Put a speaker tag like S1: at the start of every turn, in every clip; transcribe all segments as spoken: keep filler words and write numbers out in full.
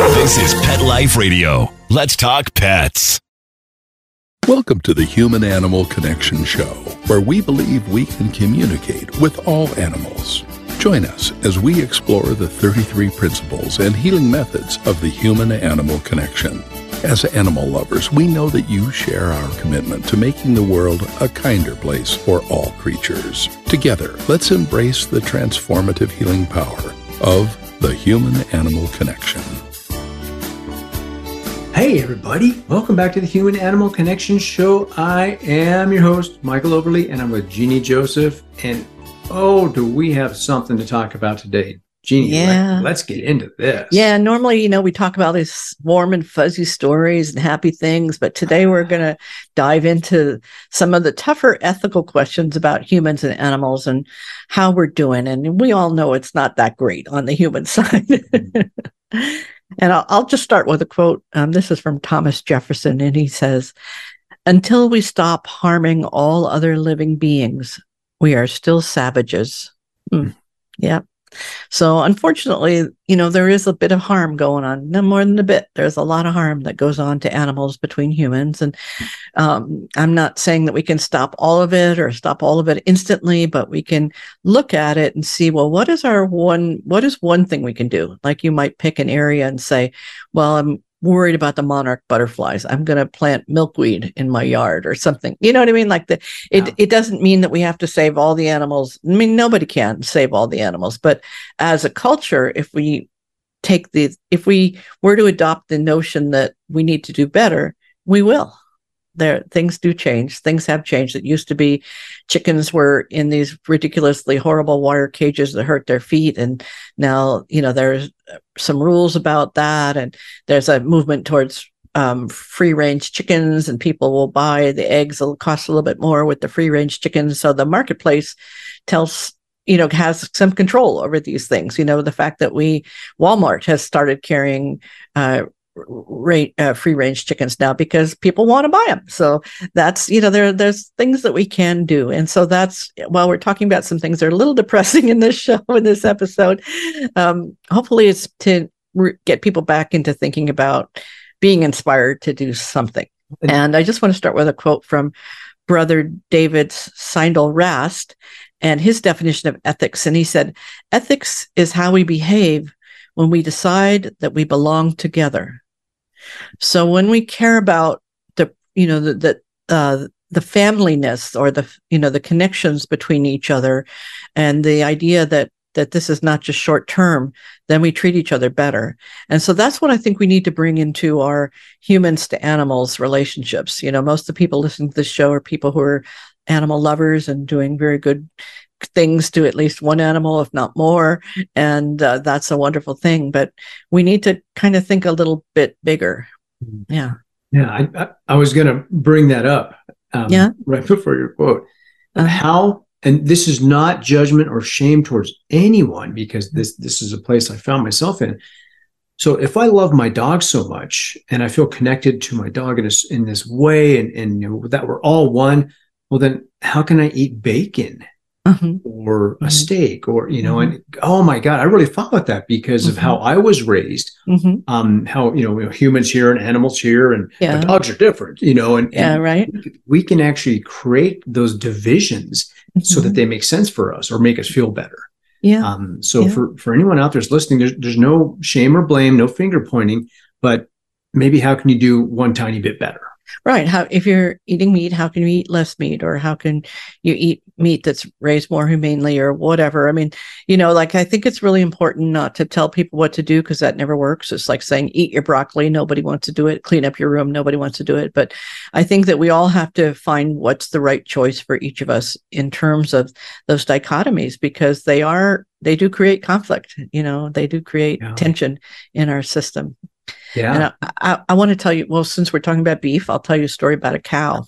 S1: This is Pet Life Radio. Let's talk pets.
S2: Welcome to the Human Animal Connection Show, where we believe we can communicate with all animals. Join us as we explore the thirty-three principles and healing methods of the human animal connection. As animal lovers, we know that you share our commitment to making the world a kinder place for all creatures. Together, let's embrace the transformative healing power of the human animal connection.
S3: Hey everybody, welcome back to the Human Animal Connection Show. I am your host, Michael Overly, and I'm with Jeannie Joseph. And oh, do we have something to talk about today? Jeannie,
S4: yeah.
S3: let, let's get into this.
S4: Yeah, normally, you know, we talk about these warm and fuzzy stories and happy things, but today we're going to dive into some of the tougher ethical questions about humans and animals and how we're doing. And we all know it's not that great on the human side. And I'll, I'll just start with a quote. Um, this is from Thomas Jefferson, and he says, "Until we stop harming all other living beings, we are still savages." Mm. Yeah. So unfortunately, you know, there is a bit of harm going on. No more than a bit. There's a lot of harm that goes on to animals between humans. And um, I'm not saying that we can stop all of it or stop all of it instantly, but we can look at it and see, well, what is our one, what is one thing we can do? Like you might pick an area and say, well, I'm worried about the monarch butterflies. I'm going to plant milkweed in my yard or something. You know what I mean? Like the, it,
S3: Yeah.
S4: it doesn't mean that we have to save all the animals. I mean, nobody can save all the animals, but as a culture, if we take the, if we were to adopt the notion that we need to do better, we will. There, things do change. Things have changed. It used to be chickens were in these ridiculously horrible wire cages that hurt their feet. And now, you know, there's some rules about that. And there's a movement towards um, free range chickens, and people will buy the eggs. It'll cost a little bit more with the free range chickens. So the marketplace tells, you know, has some control over these things. You know, the fact that we, Walmart has started carrying, uh, Rate, uh, free range chickens now because people want to buy them. So that's, you know, there there's things that we can do. And so that's, while we're talking about some things that are a little depressing in this show, in this episode, um, hopefully it's to re- get people back into thinking about being inspired to do something. And I just want to start with a quote from Brother David Seindel-Rast and his definition of ethics. And he said, "Ethics is how we behave when we decide that we belong together." So when we care about the, you know, the, the, uh, the familyness or the, you know, the connections between each other and the idea that, that this is not just short term, then we treat each other better. And so that's what I think we need to bring into our humans to animals relationships. You know, most of the people listening to this show are people who are animal lovers and doing very good things to at least one animal, if not more. And uh, that's a wonderful thing. But we need to kind of think a little bit bigger. Yeah.
S3: Yeah. I, I, I was going to bring that up um,
S4: yeah.
S3: right before your quote.
S4: Uh-huh.
S3: How, and this is not judgment or shame towards anyone, because this, this is a place I found myself in. So if I love my dog so much and I feel connected to my dog in this, in this way, and, and you know, that we're all one, well, then how can I eat bacon?
S4: Mm-hmm.
S3: Or a
S4: mm-hmm. steak,
S3: or, you know,
S4: mm-hmm.
S3: and oh my God, I really thought about that because mm-hmm. of how I was raised,
S4: mm-hmm. um,
S3: how, you know, humans here and animals here, and
S4: yeah.
S3: dogs are different, you know, and,
S4: yeah,
S3: and
S4: right.
S3: we can actually create those divisions mm-hmm. so that they make sense for us or make us feel better.
S4: Yeah.
S3: Um, so
S4: yeah.
S3: for, for anyone out there's listening, there's, there's no shame or blame, no finger pointing, but maybe how can you do one tiny bit better?
S4: Right. How, if you're eating meat, how can you eat less meat, or how can you eat meat that's raised more humanely, or whatever? I mean, you know, like, I think it's really important not to tell people what to do, because that never works. It's like saying, eat your broccoli. Nobody wants to do it. Clean up your room. Nobody wants to do it. But I think that we all have to find what's the right choice for each of us in terms of those dichotomies, because they are, they do create conflict. You know, they do create yeah. tension in our system.
S3: Yeah.
S4: And I, I, I want to tell you, well, since we're talking about beef, I'll tell you a story about a cow.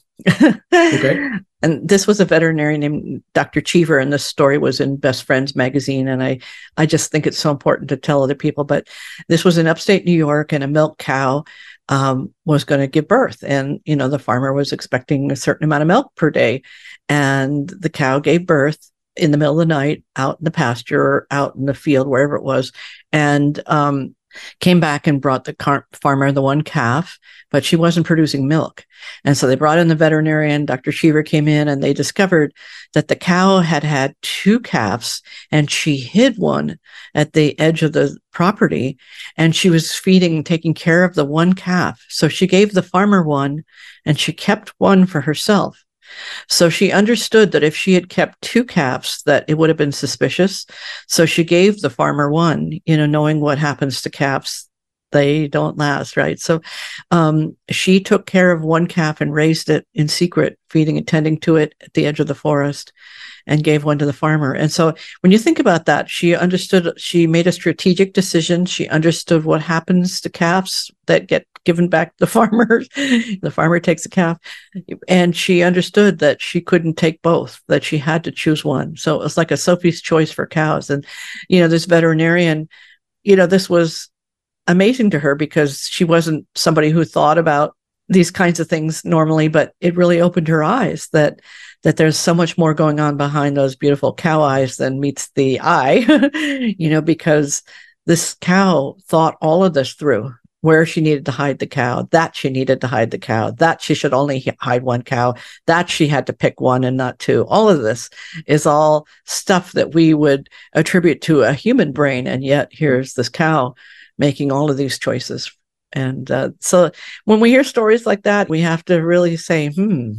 S3: Okay.
S4: And this was a veterinarian named Doctor Cheever, and this story was in Best Friends magazine. And I, I just think it's so important to tell other people. But this was in upstate New York, and a milk cow um, was going to give birth. And, you know, the farmer was expecting a certain amount of milk per day. And the cow gave birth in the middle of the night, out in the pasture or out in the field, wherever it was. And um, came back and brought the car- farmer the one calf, but she wasn't producing milk. And so they brought in the veterinarian. Doctor Cheever came in, and they discovered that the cow had had two calves, and she hid one at the edge of the property, and she was feeding, taking care of the one calf. So she gave the farmer one, and she kept one for herself. So she understood that if she had kept two calves, that it would have been suspicious. So she gave the farmer one, you know, knowing what happens to calves. They don't last, right? So um, she took care of one calf and raised it in secret, feeding and tending to it at the edge of the forest, and gave one to the farmer. And so when you think about that, she understood, she made a strategic decision. She understood what happens to calves that get given back to the farmer. The farmer takes a calf. And she understood that she couldn't take both, that she had to choose one. So it was like a Sophie's choice for cows. And, you know, this veterinarian, you know, this was amazing to her because she wasn't somebody who thought about these kinds of things normally, but it really opened her eyes that that there's so much more going on behind those beautiful cow eyes than meets the eye, you know, because this cow thought all of this through, where she needed to hide the cow, that she needed to hide the cow, that she should only hide one cow, that she had to pick one and not two. All of this is all stuff that we would attribute to a human brain. And yet here's this cow making all of these choices. And uh, so when we hear stories like that, we have to really say, hmm,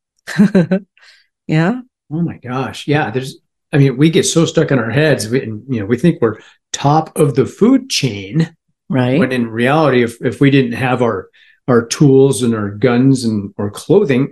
S4: yeah.
S3: Oh my gosh. Yeah. There's, I mean, we get so stuck in our heads. We, and, you know, we think we're top of the food chain,
S4: right?
S3: When in reality, if, if we didn't have our, our tools and our guns and or clothing,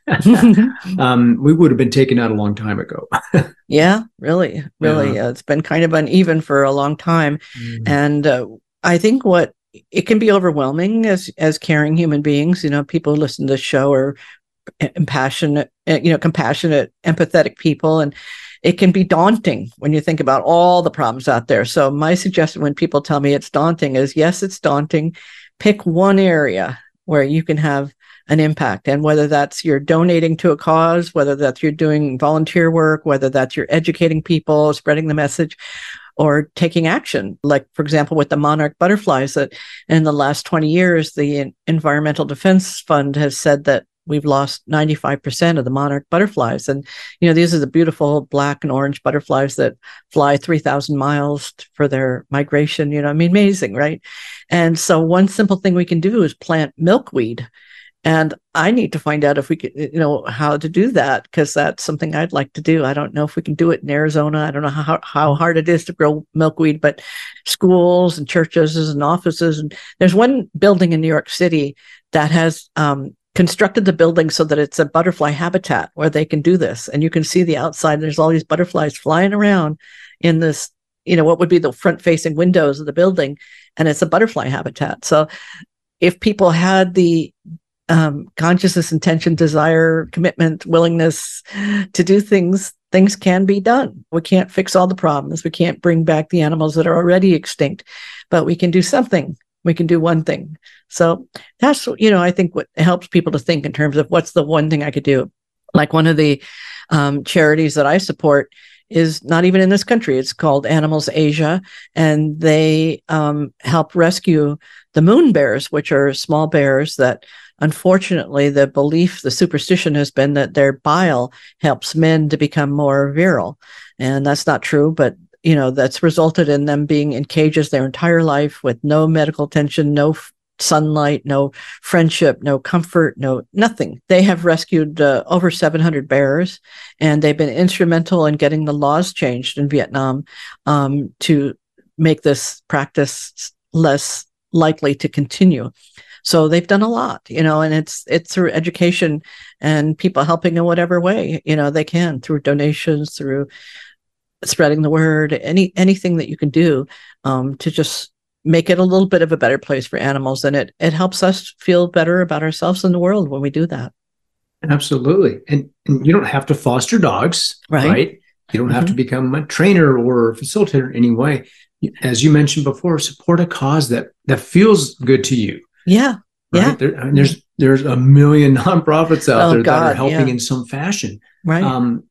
S3: um, we would have been taken out a long time ago.
S4: Yeah, really, really.
S3: Yeah.
S4: Uh, it's been kind of uneven for a long time.
S3: Mm.
S4: And uh, I think what it can be overwhelming as, as caring human beings, you know, people who listen to the show are impassionate, you know, compassionate, empathetic people. And it can be daunting when you think about all the problems out there. So my suggestion when people tell me it's daunting is, yes, it's daunting. Pick one area where you can have an impact. And whether that's you're donating to a cause, whether that's you're doing volunteer work, whether that's you're educating people, spreading the message, or taking action. Like, for example, with the monarch butterflies, that in the last twenty years, the Environmental Defense Fund has said that we've lost ninety-five percent of the monarch butterflies. And, you know, these are the beautiful black and orange butterflies that fly three thousand miles for their migration. You know, I mean, amazing, right? And so one simple thing we can do is plant milkweed. And I need to find out if we could, you know, how to do that, because that's something I'd like to do. I don't know if we can do it in Arizona. I don't know how, how hard it is to grow milkweed, but schools and churches and offices. And there's one building in New York City that has um, constructed the building so that it's a butterfly habitat where they can do this. And you can see the outside. There's all these butterflies flying around in this, you know, what would be the front facing windows of the building. And it's a butterfly habitat. So if people had the um, consciousness, intention, desire, commitment, willingness to do things, things can be done. We can't fix all the problems. We can't bring back the animals that are already extinct, but we can do something. We can do one thing. So that's, you know, I think what helps people to think in terms of what's the one thing I could do. Like one of the um, charities that I support is not even in this country. It's called Animals Asia, and they um, help rescue the moon bears, which are small bears that, unfortunately, the belief, the superstition has been that their bile helps men to become more virile. And that's not true, but, you know, that's resulted in them being in cages their entire life with no medical attention, no f- sunlight, no friendship, no comfort, no nothing. They have rescued uh, over seven hundred bears, and they've been instrumental in getting the laws changed in Vietnam um, to make this practice less likely to continue. So they've done a lot, you know, and it's it's through education and people helping in whatever way, you know, they can, through donations, through spreading the word, any anything that you can do um, to just make it a little bit of a better place for animals. And it it helps us feel better about ourselves and the world when we do that.
S3: Absolutely. And, and you don't have to foster dogs, right? right? You don't mm-hmm. have to become a trainer or a facilitator in any way. As you mentioned before, support a cause that that feels good to you.
S4: Yeah.
S3: Right?
S4: Yeah.
S3: There, I mean, there's there's a million nonprofits out
S4: oh,
S3: there
S4: God,
S3: that are helping
S4: yeah.
S3: in some fashion.
S4: Right.
S3: Um,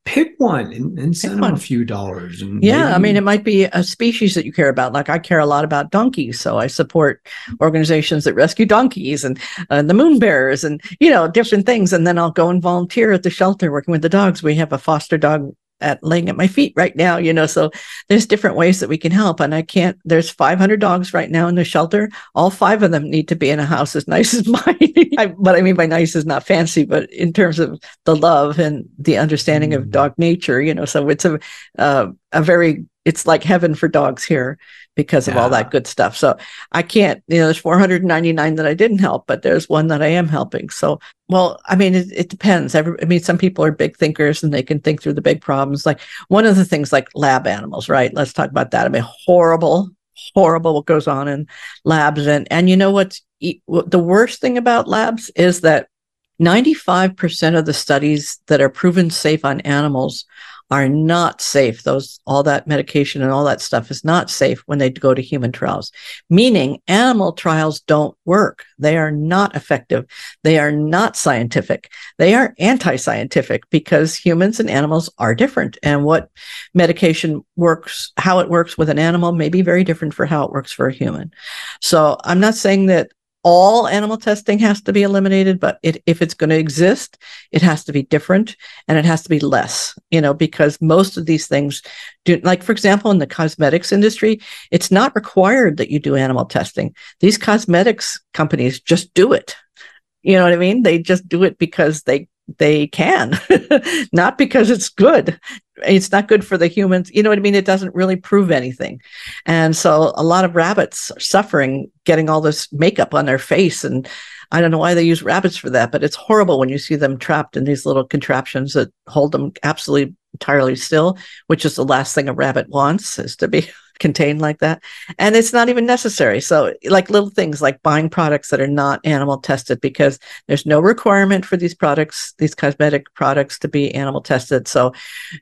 S3: pick one and, and send them
S4: one.
S3: a few dollars. And
S4: Yeah,
S3: maybe-
S4: I mean, it might be a species that you care about. Like I care a lot about donkeys, so I support organizations that rescue donkeys and uh, the moon bears and, you know, different things. And then I'll go and volunteer at the shelter working with the dogs. We have a foster dog at laying at my feet right now, you know, so there's different ways that we can help. And I can't, there's five hundred dogs right now in the shelter. All five of them need to be in a house as nice as mine. I, what I mean by nice is not fancy, but in terms of the love and the understanding of dog nature, you know, so it's a, uh, a very, it's like heaven for dogs here because of
S3: Yeah.
S4: all that good stuff. So I can't, you know, there's four hundred ninety-nine that I didn't help, but there's one that I am helping. So, well, I mean, it, it depends. Every, I mean, some people are big thinkers and they can think through the big problems. Like one of the things like lab animals, right? Let's talk about that. I mean, horrible, horrible what goes on in labs. And, and you know what's e- the worst thing about labs is that ninety-five percent of the studies that are proven safe on animals are not safe. Those, all that medication and all that stuff is not safe when they go to human trials, meaning animal trials don't work. They are not effective. They are not scientific. They are anti-scientific because humans and animals are different. And what medication works, how it works with an animal may be very different for how it works for a human. So I'm not saying that all animal testing has to be eliminated, but it, if it's going to exist, it has to be different and it has to be less, you know, because most of these things do, like, for example, in the cosmetics industry, it's not required that you do animal testing. These cosmetics companies just do it. You know what I mean? They just do it because they they can, not because it's good. It's not good for the humans. You know what I mean? It doesn't really prove anything. And so a lot of rabbits are suffering getting all this makeup on their face. And I don't know why they use rabbits for that, but it's horrible when you see them trapped in these little contraptions that hold them absolutely entirely still, which is the last thing a rabbit wants, is to be contained like that. And it's not even necessary. So like little things like buying products that are not animal tested, because there's no requirement for these products, these cosmetic products, to be animal tested. So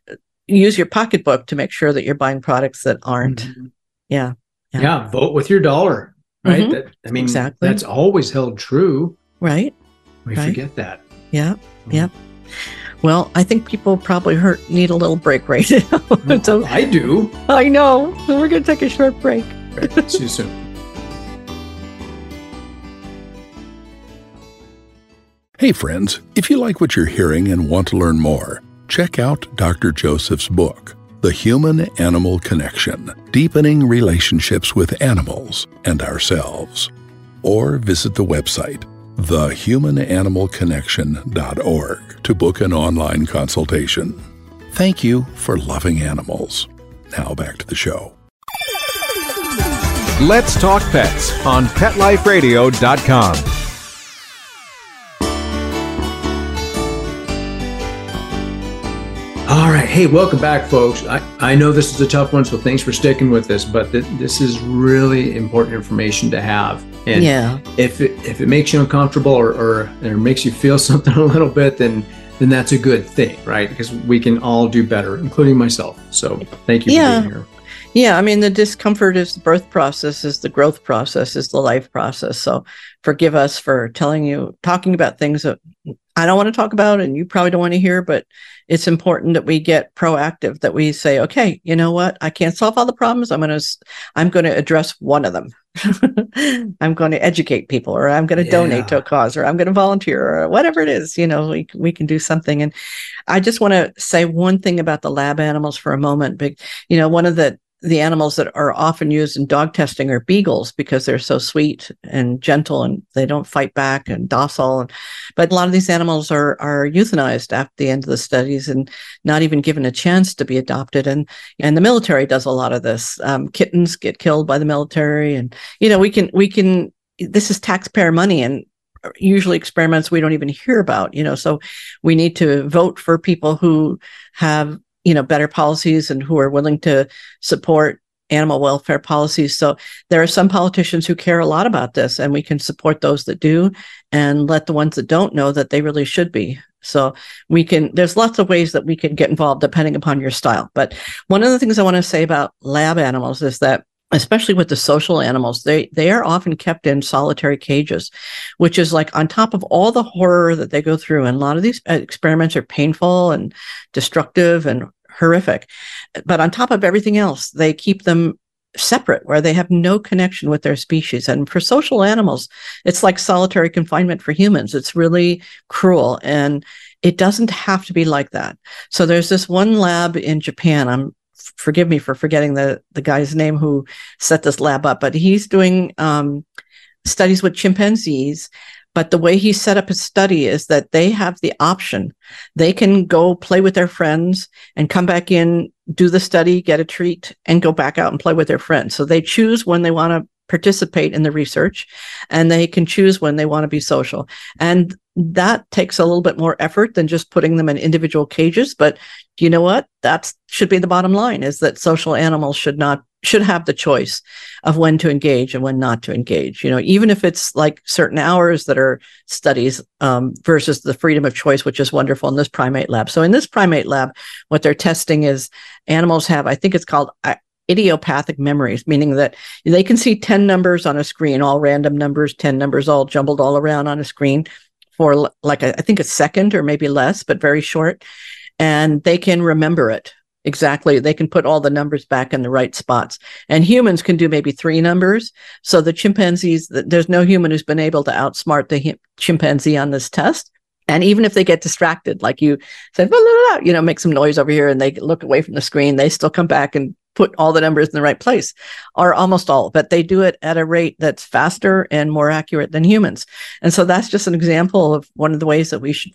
S4: use your pocketbook to make sure that you're buying products that aren't.
S3: Mm-hmm.
S4: Yeah.
S3: yeah.
S4: Yeah.
S3: Vote with your dollar, right?
S4: Mhm.
S3: That, I mean,
S4: Exactly.
S3: that's always held true.
S4: Right.
S3: We
S4: Right.
S3: forget that.
S4: Yeah.
S3: Mhm.
S4: Yeah. Well, I think people probably hurt, need a little break right now. So
S3: I do.
S4: I know. So we're going to take a short break.
S3: Right. See you soon.
S2: Hey friends, if you like what you're hearing and want to learn more, check out Doctor Joseph's book, The Human-Animal Connection, Deepening Relationships with Animals and Ourselves. Or visit the website, the human animal connection dot org, to book an online consultation. Thank you for loving animals. Now back to the show.
S5: Let's Talk Pets on pet life radio dot com.
S3: All right. Hey, welcome back, folks. I, I know this is a tough one, so thanks for sticking with this, but th- this is really important information to have. And
S4: Yeah.
S3: if it, if it makes you uncomfortable or, or, or makes you feel something a little bit, then then that's a good thing, right? Because we can all do better, including myself. So thank you
S4: Yeah.
S3: for being here.
S4: Yeah, I mean, the discomfort is the birth process, is the growth process, is the life process. So forgive us for telling you, talking about things that I don't want to talk about and you probably don't want to hear, but it's important that we get proactive, that we say, okay, you know what? I can't solve all the problems. I'm going to, I'm going to address one of them. I'm going to educate people, or I'm going to
S3: Yeah.
S4: donate to a cause, or I'm going to volunteer, or whatever it is, you know, we, we can do something. And I just want to say one thing about the lab animals for a moment. But, you know, one of the, the animals that are often used in dog testing are beagles, because they're so sweet and gentle and they don't fight back and docile. And, but a lot of these animals are, are euthanized after the end of the studies and not even given a chance to be adopted. And, and the military does a lot of this. Um, kittens get killed by the military. And, you know, we can, we can, this is taxpayer money, and usually experiments we don't even hear about, you know, so we need to vote for people who have, you know, better policies and who are willing to support animal welfare policies. So there are some politicians who care a lot about this, and we can support those that do and let the ones that don't know that they really should be. So we can, there's lots of ways that we can get involved depending upon your style. But one of the things I want to say about lab animals is that especially with the social animals, they they are often kept in solitary cages, which is like on top of all the horror that they go through. And a lot of these experiments are painful and destructive and horrific. But on top of everything else, they keep them separate, where they have no connection with their species. And for social animals, it's like solitary confinement for humans. It's really cruel, and it doesn't have to be like that. So there's this one lab in Japan. I'm forgive me for forgetting the, the guy's name who set this lab up, but he's doing um, studies with chimpanzees. But the way he set up his study is that they have the option. They can go play with their friends and come back in, do the study, get a treat, and go back out and play with their friends. So they choose when they want to participate in the research, and they can choose when they want to be social. And that takes a little bit more effort than just putting them in individual cages. But you know what? That should be the bottom line, is that social animals should not should have the choice of when to engage and when not to engage. You know, even if it's like certain hours that are studies um, versus the freedom of choice, which is wonderful in this primate lab. So in this primate lab, what they're testing is animals have, I think it's called uh, idiopathic memories, meaning that they can see ten numbers on a screen, all random numbers, ten numbers all jumbled all around on a screen for like, a, I think a second or maybe less, but very short. And they can remember it exactly. They can put all the numbers back in the right spots. And humans can do maybe three numbers. So the chimpanzees, there's no human who's been able to outsmart the chimpanzee on this test. And even if they get distracted, like you said, blah, blah, blah, you know, make some noise over here and they look away from the screen, they still come back and put all the numbers in the right place, or almost all, but they do it at a rate that's faster and more accurate than humans. And so that's just an example of one of the ways that we should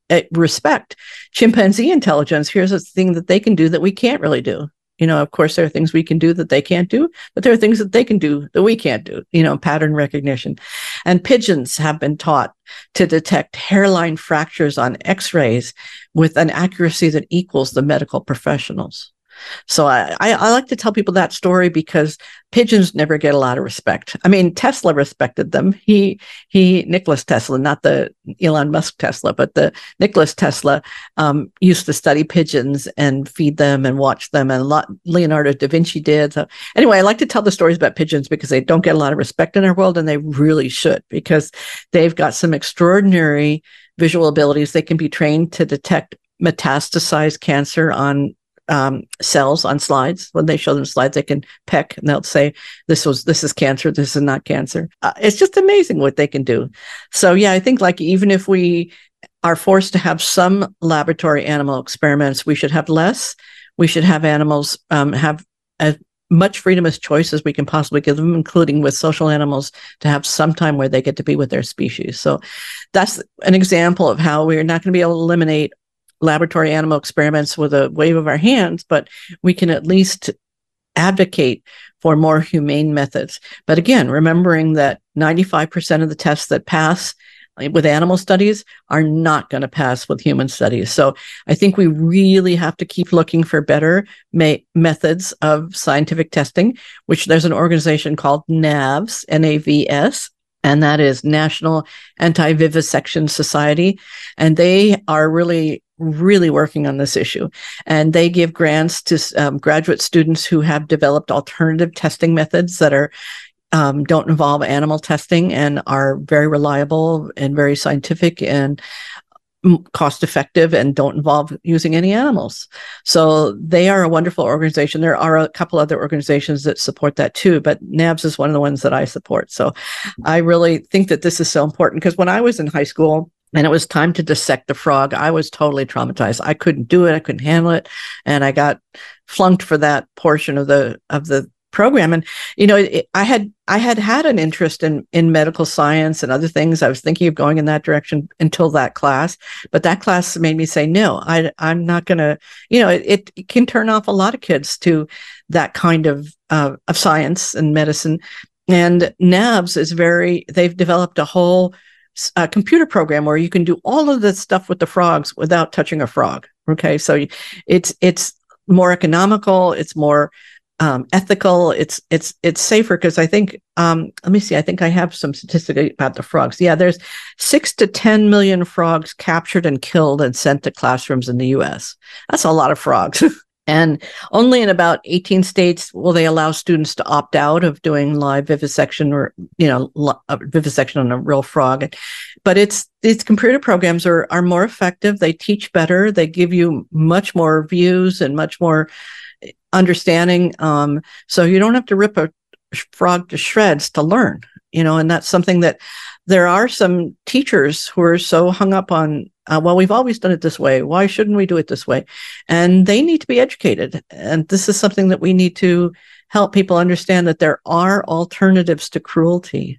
S4: respect chimpanzee intelligence. Here's a thing that they can do that we can't really do. You know, of course, there are things we can do that they can't do, but there are things that they can do that we can't do, you know, pattern recognition. And pigeons have been taught to detect hairline fractures on x-rays with an accuracy that equals the medical professionals. So I, I, I like to tell people that story because pigeons never get a lot of respect. I mean, Tesla respected them. He, he, Nicholas Tesla, not the Elon Musk Tesla, but the Nicholas Tesla um, used to study pigeons and feed them and watch them. And a lot, Leonardo da Vinci did. So anyway, I like to tell the stories about pigeons because they don't get a lot of respect in our world, and they really should, because they've got some extraordinary visual abilities. They can be trained to detect metastasized cancer on Um, cells on slides. When they show them slides, they can peck and they'll say, this was, this is cancer, this is not cancer. Uh, it's just amazing what they can do. So yeah, I think like even if we are forced to have some laboratory animal experiments, we should have less. We should have animals um, have as much freedom as choice as we can possibly give them, including with social animals, to have some time where they get to be with their species. So that's an example of how we're not going to be able to eliminate laboratory animal experiments with a wave of our hands, but we can at least advocate for more humane methods. But again, remembering that ninety-five percent of the tests that pass with animal studies are not going to pass with human studies. So I think we really have to keep looking for better ma- methods of scientific testing, which there's an organization called NAVS, N A V S, and that is National Anti-Vivisection Society. And they are really really working on this issue. And they give grants to um, graduate students who have developed alternative testing methods that are um, don't involve animal testing and are very reliable and very scientific and cost effective and don't involve using any animals. So they are a wonderful organization. There are a couple other organizations that support that too, but NAVS is one of the ones that I support. So I really think that this is so important, because when I was in high school, and it was time to dissect the frog, I was totally traumatized. I couldn't do it. I couldn't handle it. And I got flunked for that portion of the of the program. And, you know, it, I had I had had an interest in, in medical science and other things. I was thinking of going in that direction until that class. But that class made me say, no, I, I'm not going to, you know, it, it can turn off a lot of kids to that kind of, uh, of science and medicine. And NAVS is very, they've developed a whole a computer program where you can do all of this stuff with the frogs without touching a frog. Okay. So it's, it's more economical. It's more um, ethical. It's, it's, it's safer. Cause I think, um, let me see, I think I have some statistics about the frogs. Yeah. There's six to ten million frogs captured and killed and sent to classrooms in the U S. That's a lot of frogs. And only in about eighteen states will they allow students to opt out of doing live vivisection or, you know, li- vivisection on a real frog. But it's these computer programs are are more effective. They teach better. They give you much more views and much more understanding. Um, so you don't have to rip a frog to shreds to learn, you know, and that's something that there are some teachers who are so hung up on, uh, well, we've always done it this way. Why shouldn't we do it this way? And they need to be educated. And this is something that we need to help people understand, that there are alternatives to cruelty.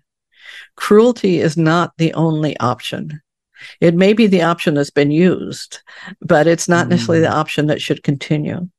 S4: Cruelty is not the only option. It may be the option that's been used, but it's not mm. necessarily the option that should continue.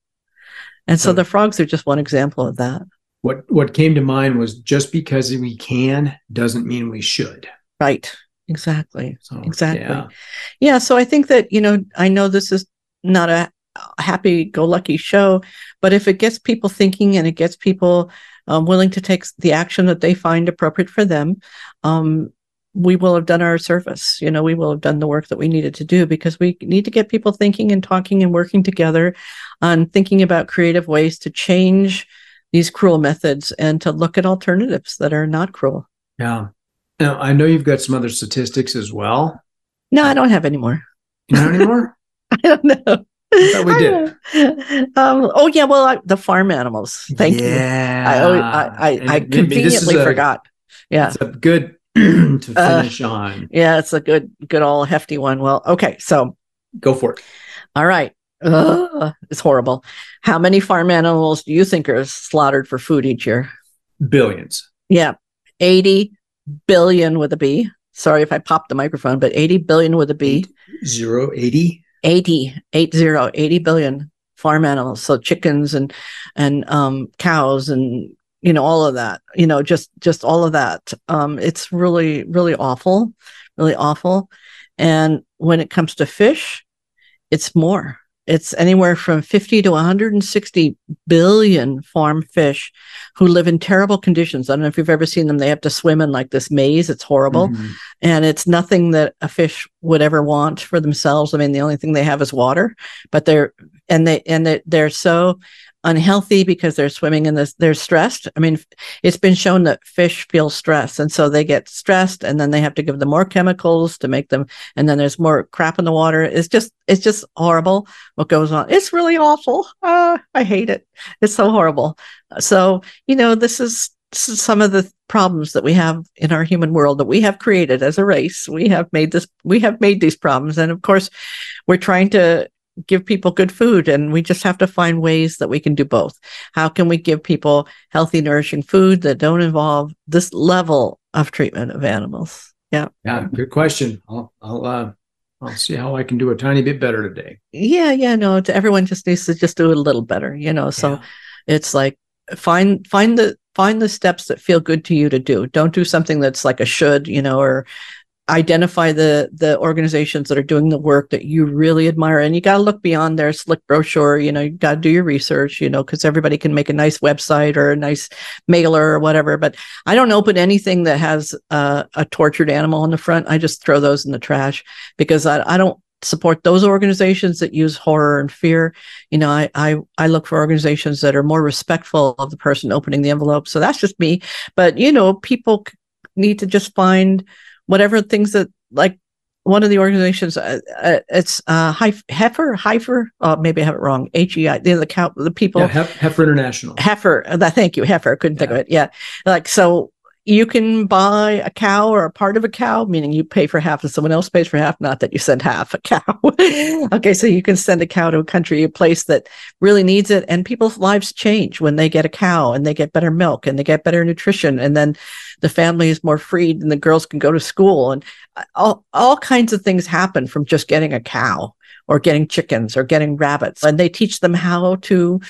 S4: And so, so the frogs are just one example of that.
S3: What what came to mind was, just because we can doesn't mean we should.
S4: Right. Exactly. So, exactly.
S3: Yeah.
S4: yeah. So I think that, you know, I know this is not a happy-go-lucky show, but if it gets people thinking and it gets people um, willing to take the action that they find appropriate for them, um, we will have done our service. You know, we will have done the work that we needed to do, because we need to get people thinking and talking and working together on thinking about creative ways to change these cruel methods and to look at alternatives that are not cruel.
S3: Yeah. Now, I know you've got some other statistics as well.
S4: No, I don't have any more.
S3: You don't anymore?
S4: I don't know.
S3: I thought we did.
S4: Um, oh, yeah. Well, I, the farm animals. Thank
S3: yeah.
S4: you. I always, I, I, I conveniently a, forgot. Yeah.
S3: It's a good to finish uh, on.
S4: Yeah, it's a good, good old hefty one. Well, okay. So
S3: go for it.
S4: All right. Ugh, it's horrible. How many farm animals do you think are slaughtered for food each year?
S3: Billions.
S4: Yeah. eighty billion with a B. Sorry if I popped the microphone, but eighty billion with a B.
S3: Eight, zero, eighty?
S4: eighty, eight zero, eighty billion farm animals. So chickens and, and, um, cows and, you know, all of that, you know, just, just all of that. Um, it's really, really awful, really awful. And when it comes to fish, it's more. It's anywhere from fifty to one hundred sixty billion farm fish who live in terrible conditions. I don't know if you've ever seen them. They have to swim in like this maze. It's horrible. Mm-hmm. And it's nothing that a fish would ever want for themselves. I mean, the only thing they have is water, but they're, and they, and they, they're so unhealthy because they're swimming in this, they're stressed. I mean, it's been shown that fish feel stress, and so they get stressed, and then they have to give them more chemicals to make them, and then there's more crap in the water. It's just, it's just horrible what goes on. It's really awful. Uh, I hate it. It's so horrible. So, you know, this is, this is some of the problems that we have in our human world that we have created as a race. We have made this, we have made these problems. And of course, we're trying to give people good food, and we just have to find ways that we can do both. How can we give people healthy, nourishing food that don't involve this level of treatment of animals? Yeah.
S3: Yeah. Good question. I'll, I'll, uh, I'll see how I can do a tiny bit better today.
S4: Yeah. Yeah. No, to, everyone just needs to just do it a little better, you know? So yeah. It's like, find, find the, find the steps that feel good to you to do. Don't do something that's like a should, you know, or identify the the organizations that are doing the work that you really admire. And you got to look beyond their slick brochure. You know, you got to do your research, you know, because everybody can make a nice website or a nice mailer or whatever. But I don't open anything that has uh, a tortured animal on the front. I just throw those in the trash, because I, I don't support those organizations that use horror and fear. You know, I, I, I look for organizations that are more respectful of the person opening the envelope. So that's just me. But, you know, people need to just find whatever things that, like one of the organizations, uh, uh, it's uh, Heifer, Heifer, uh, maybe I have it wrong, H E I, the, the, cow, the people.
S3: Yeah, Hef, Heifer International.
S4: Heifer, uh, thank you, Heifer, I couldn't yeah. think of it, yeah. Like, so you can buy a cow or a part of a cow, meaning you pay for half and someone else pays for half, not that you send half a cow. Okay, so you can send a cow to a country, a place that really needs it, and people's lives change when they get a cow, and they get better milk, and they get better nutrition, and then the family is more freed, and the girls can go to school, and all, all kinds of things happen from just getting a cow or getting chickens or getting rabbits. And they teach them how to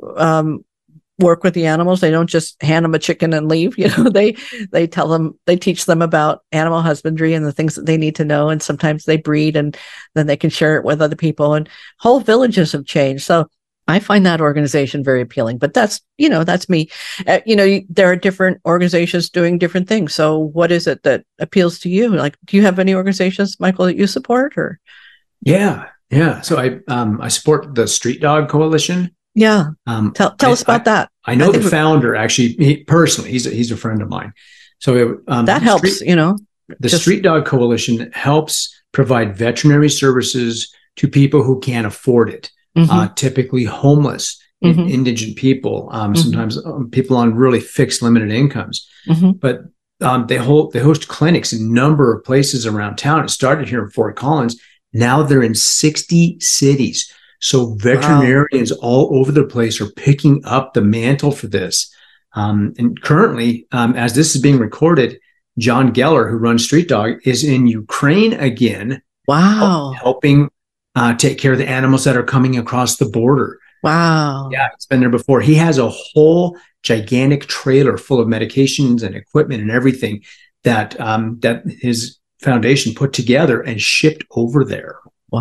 S4: um, work with the animals. They don't just hand them a chicken and leave. You know, they, they tell them, they teach them about animal husbandry and the things that they need to know. And sometimes they breed, and then they can share it with other people, and whole villages have changed. So I find that organization very appealing, but that's, you know, that's me. Uh, you know, there are different organizations doing different things. So what is it that appeals to you? Like, do you have any organizations, Michael, that you support? Or?
S3: Yeah. Yeah. So I, um, I support the Street Dog Coalition.
S4: Yeah.
S3: Um,
S4: tell tell
S3: I,
S4: us about
S3: I,
S4: that.
S3: I know
S4: I
S3: the
S4: think
S3: founder actually he, personally. He's a, he's a friend of mine. So um,
S4: that helps,
S3: street,
S4: you know.
S3: The
S4: just,
S3: Street Dog Coalition helps provide veterinary services to people who can't afford it. Mm-hmm. Uh, typically homeless, mm-hmm. indigent people, um, mm-hmm. sometimes um, people on really fixed limited incomes. Mm-hmm. But um, they hold they host clinics in a number of places around town. It started here in Fort Collins. Now they're in sixty cities. So veterinarians wow. all over the place are picking up the mantle for this. Um, and currently, um, as this is being recorded, John Geller, who runs Street Dog, is in Ukraine again.
S4: Wow.
S3: Helping uh, take care of the animals that are coming across the border.
S4: Wow.
S3: Yeah, he's been there before. He has a whole gigantic trailer full of medications and equipment and everything that um, that his foundation put together and shipped over there.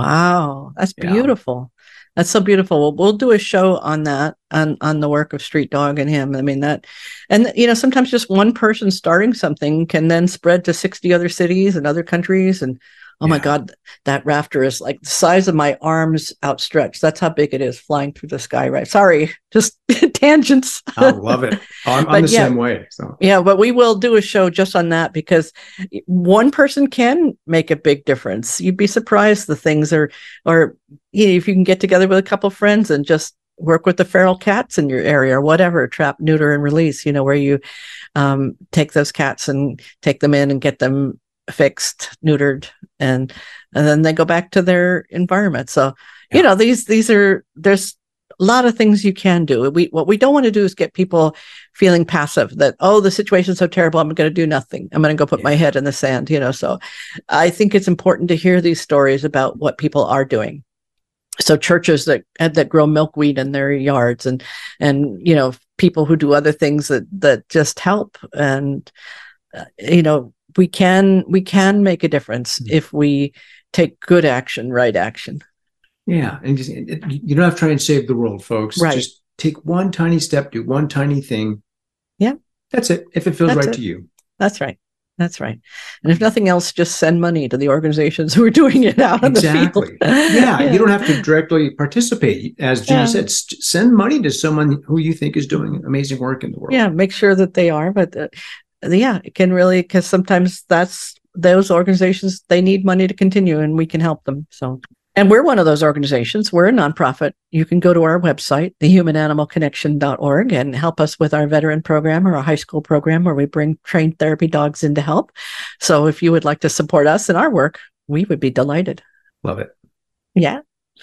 S4: Wow. That's
S3: yeah.
S4: beautiful. That's so beautiful. Well, we'll do a show on that, on, on the work of Street Dog and him. I mean, that, and, you know, sometimes just one person starting something can then spread to sixty other cities and other countries. And oh yeah. my God, that rafter is like the size of my arms outstretched. That's how big it is flying through the sky, right? Sorry, just tangents.
S3: I love it. I'm, I'm the yeah, same way. So
S4: yeah, but we will do a show just on that because one person can make a big difference. You'd be surprised the things are, or you know, if you can get together with a couple of friends and just work with the feral cats in your area or whatever, trap, neuter, and release, you know, where you um, take those cats and take them in and get them fixed, neutered, and and then they go back to their environment. So, yeah. you know, these these are there's a lot of things you can do. We what we don't want to do is get people feeling passive that, oh, the situation's so terrible, I'm going to do nothing. I'm going to go put yeah. my head in the sand, you know. So I think it's important to hear these stories about what people are doing. So churches that that grow milkweed in their yards, and and you know, people who do other things that that just help, and uh, you know, we can we can make a difference mm-hmm. if we take good action, right action.
S3: Yeah, and just, it, you don't have to try and save the world, folks.
S4: Right.
S3: Just take one tiny step, do one tiny thing.
S4: Yeah,
S3: that's it. If it feels
S4: that's
S3: right
S4: it.
S3: to you,
S4: that's right. That's right. And if nothing else, just send money to the organizations who are doing it out
S3: exactly.
S4: in the field.
S3: yeah, yeah, you don't have to directly participate. As Gina
S4: yeah.
S3: said, st- send money to someone who you think is doing amazing work in the world.
S4: Yeah, make sure that they are. But uh, yeah, it can really, because sometimes that's those organizations, they need money to continue and we can help them. So, and we're one of those organizations. We're a nonprofit. You can go to our website, the human animal connection dot org, and help us with our veteran program or our high school program where we bring trained therapy dogs in to help. So if you would like to support us in our work, we would be delighted.
S3: Love it.
S4: Yeah.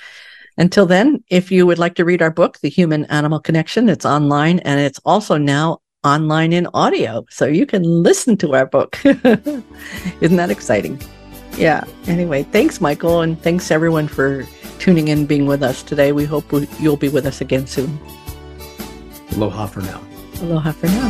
S4: Until then, if you would like to read our book, The Human Animal Connection, it's online and it's also now online in audio. So you can listen to our book. Isn't that exciting? Yeah. Anyway, thanks, Michael. And thanks, everyone, for tuning in, being with us today. We hope we, you'll be with us again soon.
S3: Aloha for now.
S4: Aloha for now.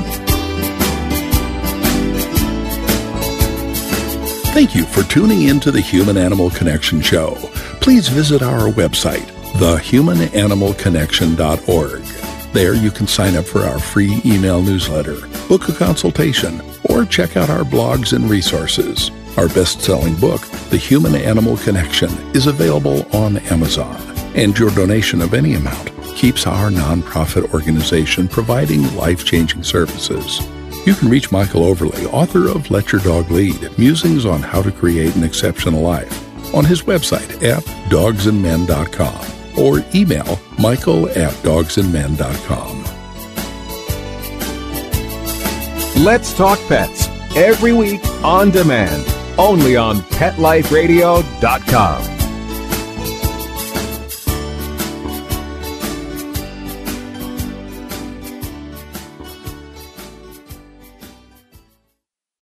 S2: Thank you for tuning in to the Human Animal Connection Show. Please visit our website, the human animal connection dot org. There you can sign up for our free email newsletter, book a consultation, or check out our blogs and resources. Our best-selling book, The Human Animal Connection, is available on Amazon, and your donation of any amount keeps our nonprofit organization providing life-changing services. You can reach Michael Overly, author of Let Your Dog Lead, Musings on How to Create an Exceptional Life, on his website at dogs and men dot com, or email michael at dogs and men dot com.
S5: Let's Talk Pets, every week on demand, only on pet life radio dot com.